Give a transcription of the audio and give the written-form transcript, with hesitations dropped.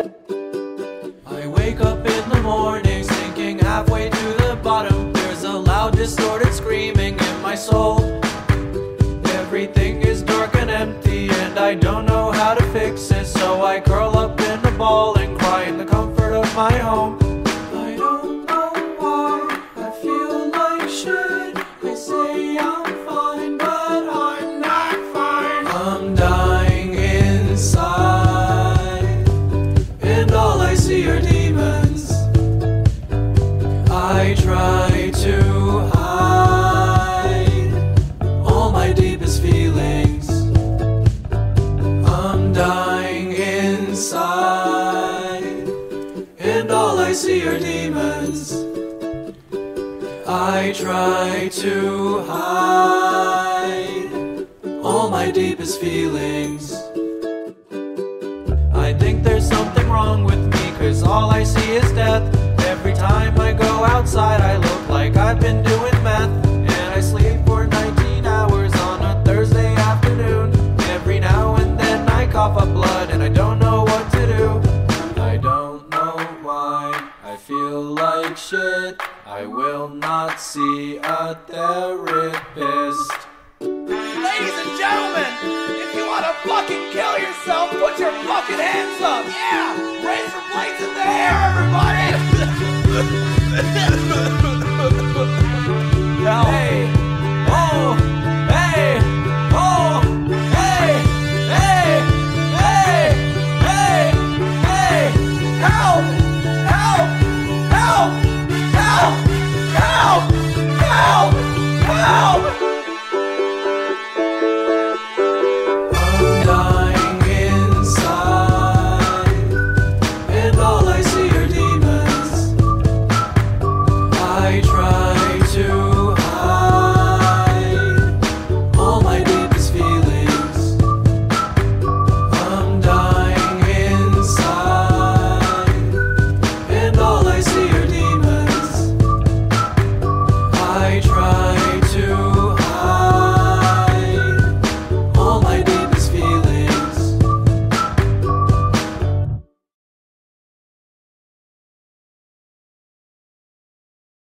I wake up in the morning, sinking halfway to the bottom. There's a loud, distorted screaming in my soul. Everything is dark and empty, and I don't know how to fix it. So I curl up in a ball and cry in the comfort of my home. I don't know why I feel like shit. I say I'm fine, but I'm not fine. I'm dying inside, and all I see are demons. I try to hide all my deepest feelings. I'm dying inside, and all I see are demons. I try to hide all my deepest feelings. I think there's something wrong with me, 'cause all I see is death. Every time I go outside I look like I've been doing meth. And I sleep for 19 hours on a Thursday afternoon. Every now and then I cough up blood and I don't know what to do. I don't know why I feel like shit. I will not see a therapist. Ladies and gentlemen, if you want to fucking kill yourself, put your fucking hands up. Yeah, razor blades in the hair, everybody.